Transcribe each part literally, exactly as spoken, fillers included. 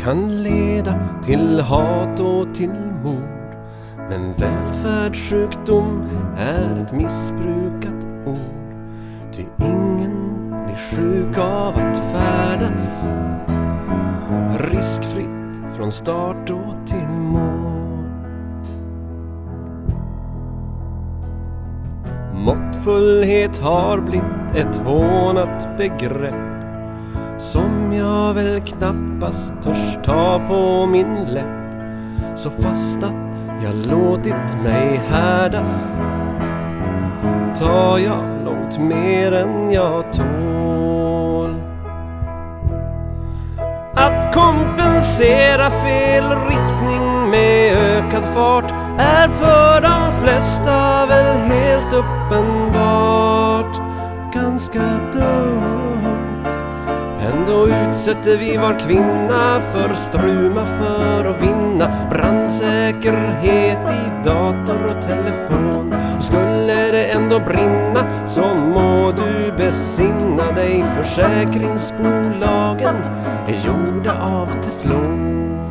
kan leda till hat och till mord. Men välfärdssjukdom är ett missbrukat ord. Ty ingen blir sjuk av att färdas riskfritt från start och till mål. Måttfullhet har blivit ett hånat begrepp som jag väl knappast törs ta på min läpp. Så fast att jag låtit mig härdas tar jag långt mer än jag tål. Att kompensera fel riktning med ökad fart är för de flesta väl helt uppenbart ganska dumt. Ändå utsätter vi var kvinna för struma för att vinna brandsäkerhet i dator och telefon. Och skulle det ändå brinna så må du besinna dig. Försäkringsbolagen är gjorda av teflon.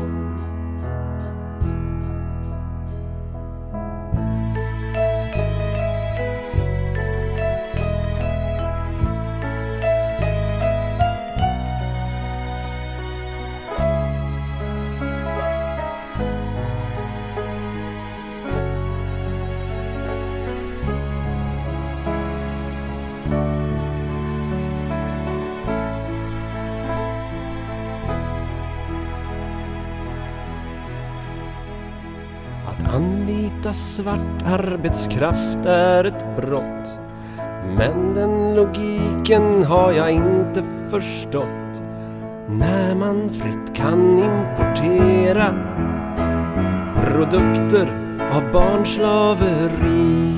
Att anlita svart arbetskraft är ett brott, men den logiken har jag inte förstått. När man fritt kan importera produkter av barnslaveri,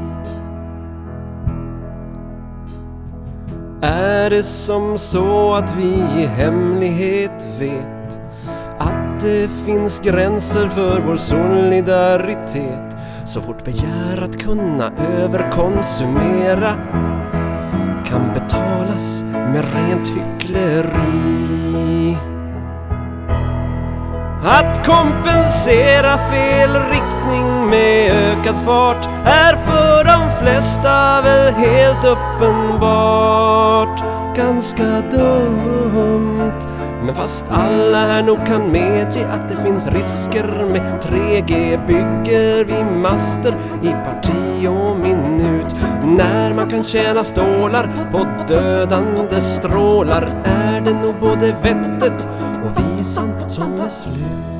är det som så att vi i hemlighet vet att det finns gränser för vår solidaritet. Så vårt begär att kunna överkonsumera kan betalas med rent hyckleri. Att kompensera fel riktning med ökad fart är för de flesta väl helt uppenbart ganska dumt. Men fast alla här nog kan medge att det finns risker med tre G bygger vi master i parti och minut. När man kan tjäna stålar på dödande strålar är det nog både vettet och visan som är slut.